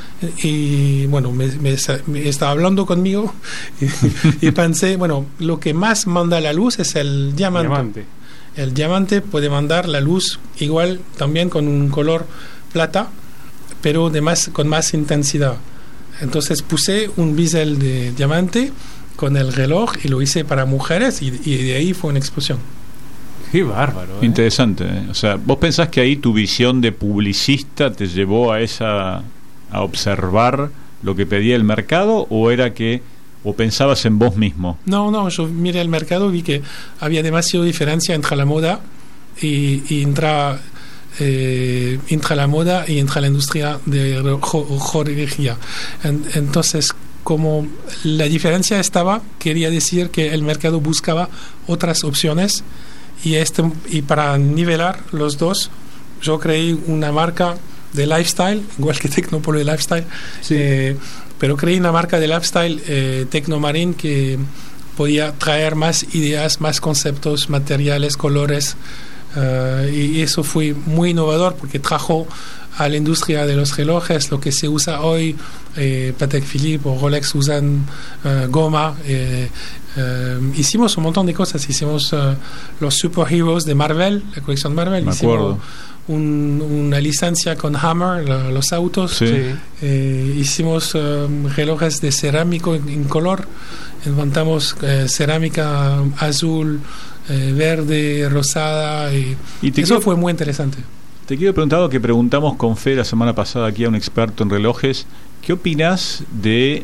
Y bueno, me, me, me estaba hablando conmigo y, y pensé, bueno, lo que más manda la luz es el diamante. diamante. El diamante puede mandar la luz igual también con un color plata, pero de más, con más intensidad. Entonces puse un bisel de diamante con el reloj y lo hice para mujeres y, y de ahí fue una explosión. Qué bárbaro. ¿eh? Interesante. ¿eh? O sea, ¿vos pensás que ahí tu visión de publicista te llevó a esa a observar lo que pedía el mercado o era que o pensabas en vos mismo? No, no, yo miré el mercado, vi que había demasiada diferencia entre la moda y, y entre Eh, entra la moda y entra la industria de joyería. Entonces, como la diferencia estaba, quería decir que el mercado buscaba otras opciones y, este, y para nivelar los dos, yo creé una marca de lifestyle, igual que Tecnopolo de lifestyle, sí. eh, pero creé una marca de lifestyle eh, Tecnomarine que podía traer más ideas, más conceptos, materiales, colores. Uh, y eso fue muy innovador porque trajo a la industria de los relojes lo que se usa hoy. eh, Patek Philippe o Rolex usan uh, goma. eh, uh, hicimos un montón de cosas. Hicimos uh, los superheroes de Marvel, la colección Marvel. Me hicimos acuerdo. Un, una licencia con Hammer, la, los autos. Sí. eh, hicimos um, relojes de cerámico en, en color. Inventamos eh, cerámica azul, Eh, verde, rosada y, y eso quiero, fue muy interesante. Te quiero preguntar lo que preguntamos con Fe la semana pasada aquí a un experto en relojes. ¿Qué opinas de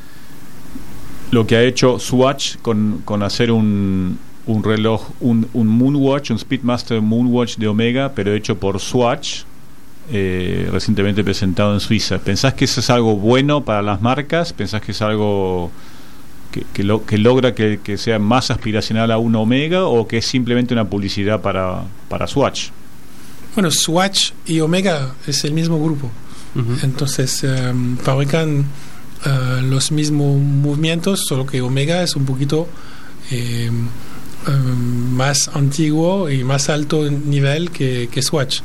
lo que ha hecho Swatch con, con hacer un, un reloj, un, un Moonwatch, un Speedmaster Moonwatch de Omega, pero hecho por Swatch, eh, recientemente presentado en Suiza? ¿Pensás que eso es algo bueno para las marcas? ¿Pensás que es algo Que, que, lo, que logra que, que sea más aspiracional a un Omega o que es simplemente una publicidad para, para Swatch? Bueno, Swatch y Omega es el mismo grupo. Uh-huh. Entonces um, fabrican uh, los mismos movimientos, solo que Omega es un poquito eh, um, más antiguo y más alto nivel que, que Swatch.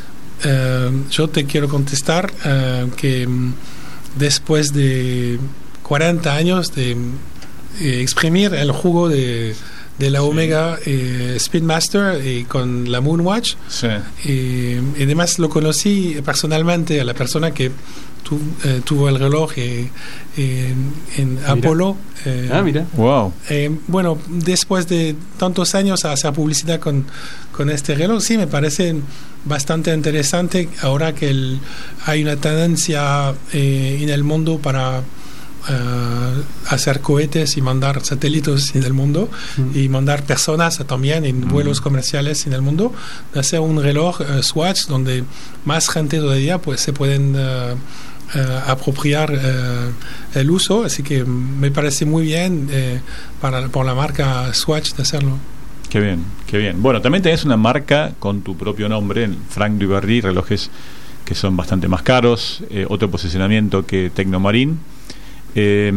Uh, yo te quiero contestar uh, que um, después de cuarenta años de eh, exprimir el jugo de, de la Omega eh, Speedmaster y con la Moonwatch. Sí. Eh, y además lo conocí personalmente a la persona que tu, eh, tuvo el reloj eh, eh, en mira. Apolo. Eh, ah, mira. Wow. Eh, bueno, después de tantos años a hacer publicidad con, con este reloj, sí, me parece bastante interesante ahora que el, hay una tendencia eh, en el mundo para Uh, hacer cohetes y mandar satélites en el mundo mm. y mandar personas también en mm. vuelos comerciales en el mundo, de hacer un reloj uh, Swatch donde más gente todavía pues se pueden uh, uh, apropiar uh, el uso, así que me parece muy bien eh, para por la marca Swatch de hacerlo. Qué bien, qué bien. Bueno, también tenés una marca con tu propio nombre, Franck Dubarry, relojes que son bastante más caros, eh, otro posicionamiento que Tecnomarine. Eh,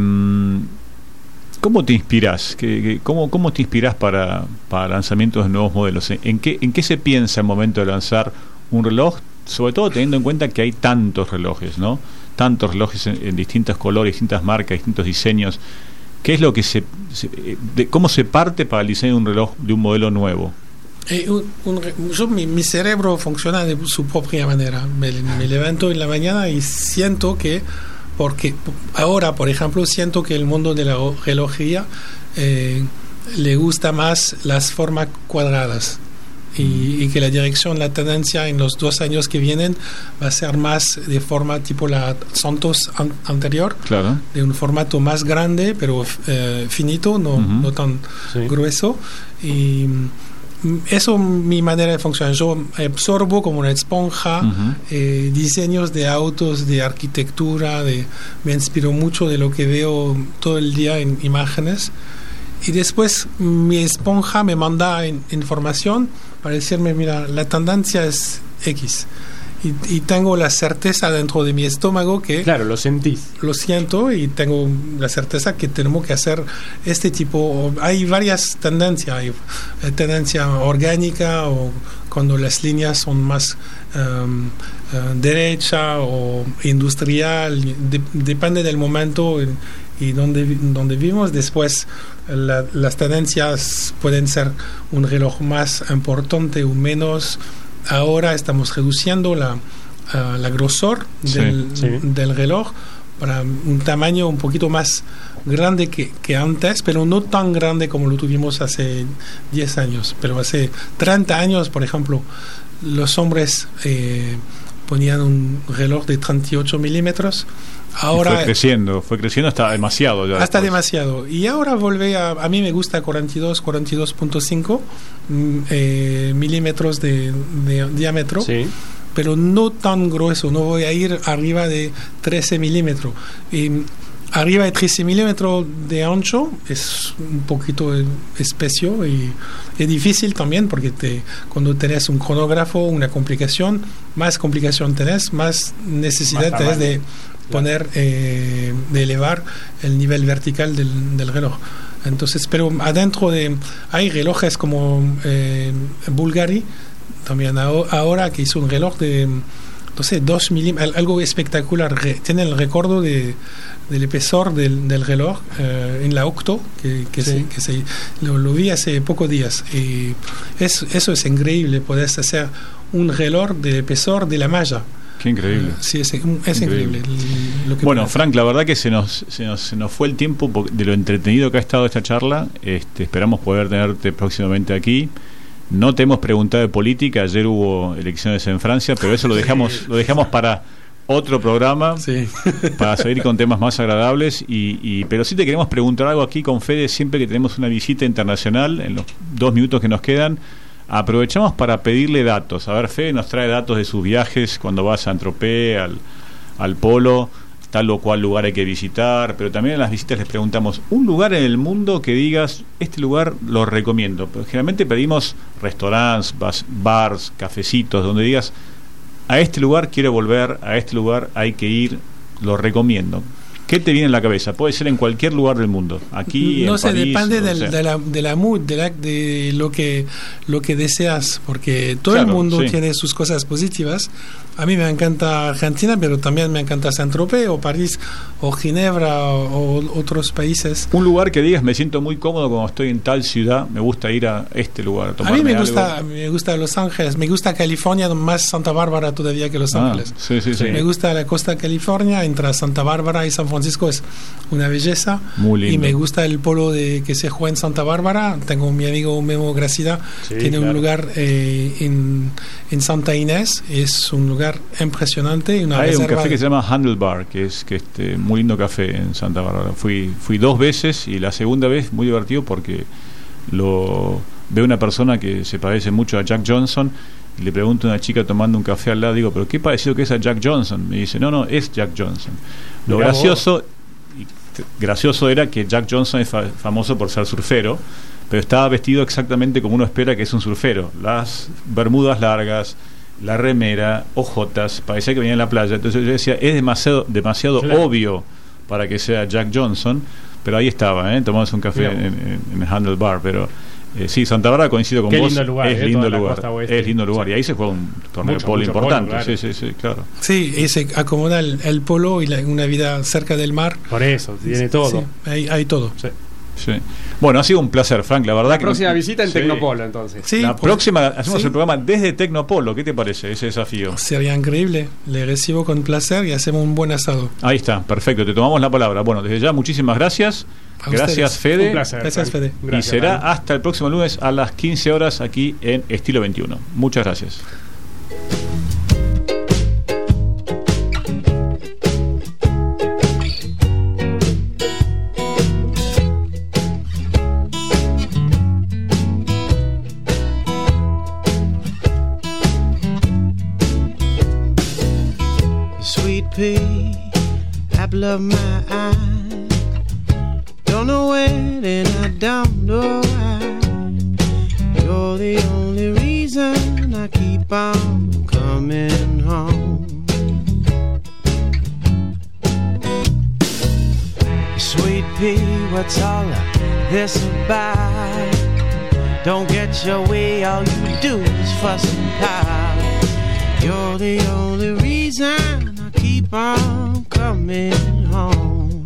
¿Cómo te inspiras? ¿Cómo, cómo te inspiras para, para lanzamientos de nuevos modelos? ¿En qué, ¿En qué se piensa al momento de lanzar un reloj? Sobre todo teniendo en cuenta que hay tantos relojes, ¿no? Tantos relojes en, en distintos colores, distintas marcas, distintos diseños. ¿Qué es lo que se, se de, cómo se parte para el diseño de un reloj de un modelo nuevo? Eh, un, un, yo, mi, mi cerebro funciona de su propia manera. Me, me levanto en la mañana y siento que porque ahora, por ejemplo, siento que el mundo de la relojería eh, le gusta más las formas cuadradas y, y que la dirección, la tendencia en los dos años que vienen va a ser más de forma tipo la Santos an- anterior, claro. De un formato más grande pero eh, finito, no, uh-huh. no tan sí. grueso y eso es mi manera de funcionar. Yo absorbo como una esponja uh-huh. eh, diseños de autos, de arquitectura, de, me inspiro mucho de lo que veo todo el día en imágenes. Y después mi esponja me manda in, información para decirme, mira, la tendencia es X. Y, y tengo la certeza dentro de mi estómago que... Claro, lo sentís. Lo siento y tengo la certeza que tenemos que hacer este tipo... Hay varias tendencias. Hay tendencia orgánica o cuando las líneas son más um, uh, derecha o industrial. De, depende del momento y, y donde, donde vivimos. Después la, las tendencias pueden ser un reloj más importante o menos... Ahora estamos reduciendo la, uh, la grosor del, sí, sí. del reloj para un tamaño un poquito más grande que, que antes, pero no tan grande como lo tuvimos hace diez años. Pero hace treinta años, por ejemplo, los hombres eh, ponían un reloj de treinta y ocho milímetros. Ahora y fue creciendo, fue creciendo hasta demasiado ya. Hasta después. demasiado. Y ahora volví a... A mí me gusta cuarenta y dos, cuarenta y dos punto cinco eh, milímetros de, de diámetro, sí. pero no tan grueso. No voy a ir arriba de trece milímetros. Y arriba de trece milímetros de ancho es un poquito espeso y es difícil también porque te, cuando tenés un cronógrafo, una complicación, más complicación tenés, más necesidad tenés de poner, eh, de elevar el nivel vertical del, del reloj. Entonces, pero adentro de... Hay relojes como eh, Bulgari, también ahora que hizo un reloj de, no sé, dos milímetros, algo espectacular. Re, tiene el recuerdo de, del espesor del, del reloj eh, en la Octo, que, que, sí. se, que se, lo, lo vi hace pocos días. Y es, eso es increíble, podés hacer un reloj del espesor de la malla. Qué increíble. Uh, sí, es, es increíble. increíble lo que bueno, Frank, la verdad que se nos, se nos se nos fue el tiempo de lo entretenido que ha estado esta charla. Este, esperamos poder tenerte próximamente aquí. No te hemos preguntado de política, ayer hubo elecciones en Francia, pero eso lo dejamos lo dejamos para otro programa, sí. para seguir con temas más agradables. Y, y pero sí te queremos preguntar algo aquí con Fede, siempre que tenemos una visita internacional, en los dos minutos que nos quedan. Aprovechamos para pedirle datos. A ver, Fede nos trae datos de sus viajes cuando va a Saint-Tropez, al, al Polo, tal o cual lugar hay que visitar, pero también en las visitas les preguntamos un lugar en el mundo que digas, este lugar lo recomiendo. Pero generalmente pedimos restaurantes, bars, bars, cafecitos, donde digas, a este lugar quiero volver, a este lugar hay que ir, lo recomiendo. ¿Qué te viene en la cabeza? Puede ser en cualquier lugar del mundo. Aquí, no en sé, París, depende del, sea. de la de la mood, de, la, de lo que lo que deseas, porque todo claro, el mundo sí. tiene sus cosas positivas. A mí me encanta Argentina, pero también me encanta Saint-Tropez o París o Ginebra o, o otros países. Un lugar que digas, me siento muy cómodo cuando estoy en tal ciudad, me gusta ir a este lugar. A, a mí me gusta, algo. me gusta Los Ángeles, me gusta California, más Santa Bárbara todavía que Los Ángeles. Ah, sí, sí, sí. Me gusta la costa de California, entre Santa Bárbara y San Francisco es una belleza. Muy lindo. Y me gusta el polo de que se juega en Santa Bárbara. Tengo mi amigo Memo Gracida, sí, tiene claro. un lugar eh, en, en Santa Inés, es un lugar impresionante. Una Hay un café de... que se llama Handlebar, que es que este muy lindo café en Santa Bárbara. Fui fui dos veces y la segunda vez muy divertido porque lo veo una persona que se parece mucho a Jack Johnson y le pregunto a una chica tomando un café al lado, digo, pero qué parecido que es a Jack Johnson. Me dice, no, no, es Jack Johnson. Lo Mirá gracioso y gracioso era que Jack Johnson es fa- famoso por ser surfero, pero estaba vestido exactamente como uno espera que es un surfero, las bermudas largas, la remera, ojotas, parecía que venía en la playa. Entonces yo decía, es demasiado demasiado claro. obvio para que sea Jack Johnson, pero ahí estaba, ¿eh? Tomamos un café en, en, en Handlebar, pero eh, sí, Santa Bárbara, coincido con Qué vos, lindo lugar, es eh, lindo lugar, es lindo lugar, sí. Y ahí se juega un torneo mucho, de polo mucho importante, polo, claro. sí, sí, sí, claro. Sí, y se acomoda el, el polo y la, una vida cerca del mar. Por eso, tiene todo. Sí, hay, hay todo. Sí. Sí. Bueno, ha sido un placer, Frank, la verdad. La que próxima no, visita en sí. Tecnopolo, entonces. Sí, la pues, próxima hacemos sí. el programa desde Tecnopolo. ¿Qué te parece ese desafío? Sería increíble. Le recibo con placer y hacemos un buen asado. Ahí está, perfecto. Te tomamos la palabra. Bueno, desde ya, muchísimas gracias. A gracias, ustedes. Fede. Un placer. Gracias, Frank. Fede. Gracias, y será Frank. Hasta el próximo lunes a las quince horas aquí en Estilo veintiuno. Muchas gracias. sweet pea, apple of my eye. Don't know when and I don't know why. You're the only reason I keep on coming home. Sweet pea, what's all of this about? Don't get your way, all you do is fuss and pout. You're the only reason I keep on coming home.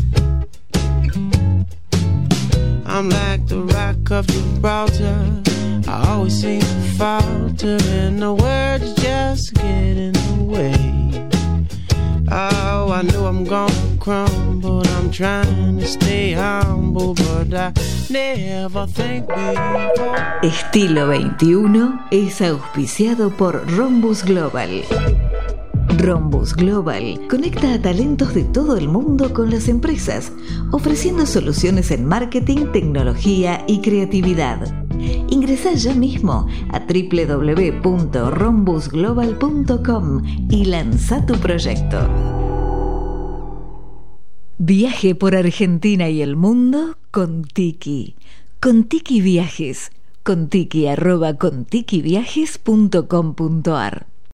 I'm like the rock of Gibraltar, I always seem to falter and the words just get in the way. Oh, I know I'm gonna crumble, I'm trying to stay humble, but I never think before. Estilo veintiuno es auspiciado por Rhombus Global. Rhombus Global conecta a talentos de todo el mundo con las empresas, ofreciendo soluciones en marketing, tecnología y creatividad. Ingresá ya mismo a doble u doble u doble u punto rhombus global punto com y lanza tu proyecto. Viaje por Argentina y el mundo con Tiki. Con Tiki Viajes. Contiki arroba contikiviajes punto com punto ar.